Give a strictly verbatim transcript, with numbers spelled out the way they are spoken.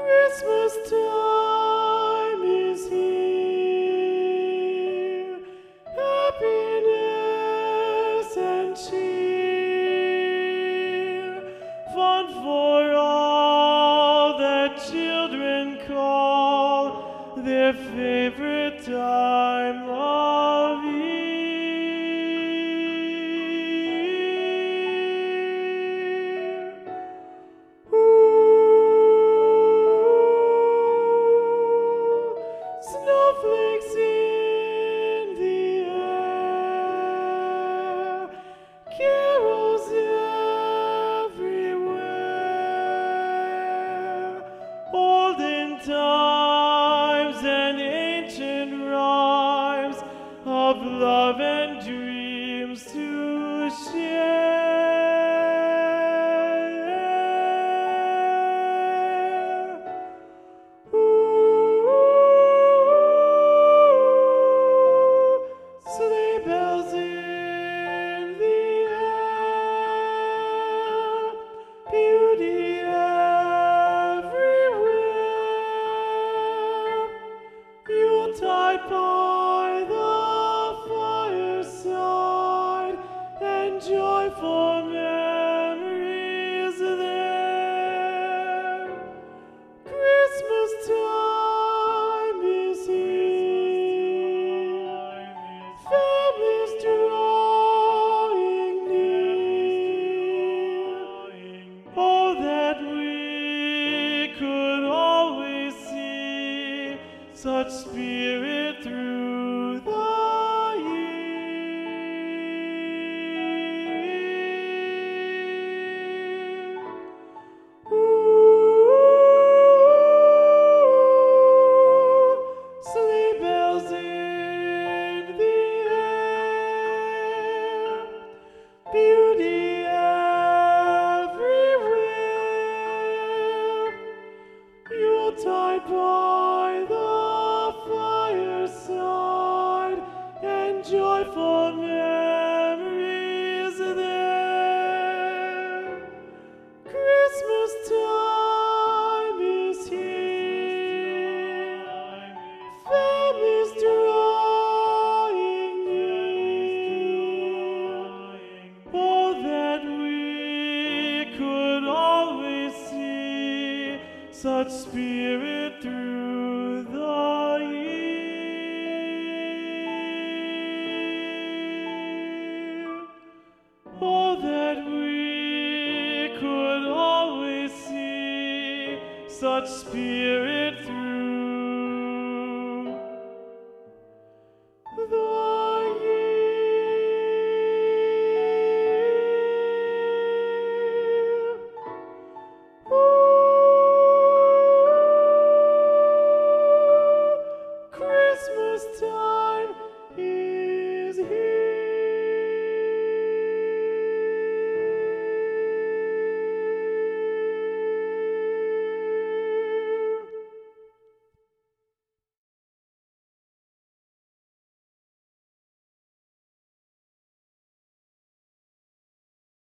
Christmas time is here, happiness and cheer, fun for all that children call their favorite time of year. Snowflakes in the air, carols everywhere, olden times and ancient rhymes of love and dreams to share. Sleigh bells in the air, beauty everywhere. Yuletide by the fireside, and joyful memories there. Christmas time is here, families drawing near. Oh, that we could always see such spirit through the year. Ooh, sleigh bells in the air, beauty everywhere. Yuletide by the fireside, and joyful memories there. Christmas time is here, families drawing near. Oh, that we could always see such spirit through the year. Oh, that we could always see such spirit through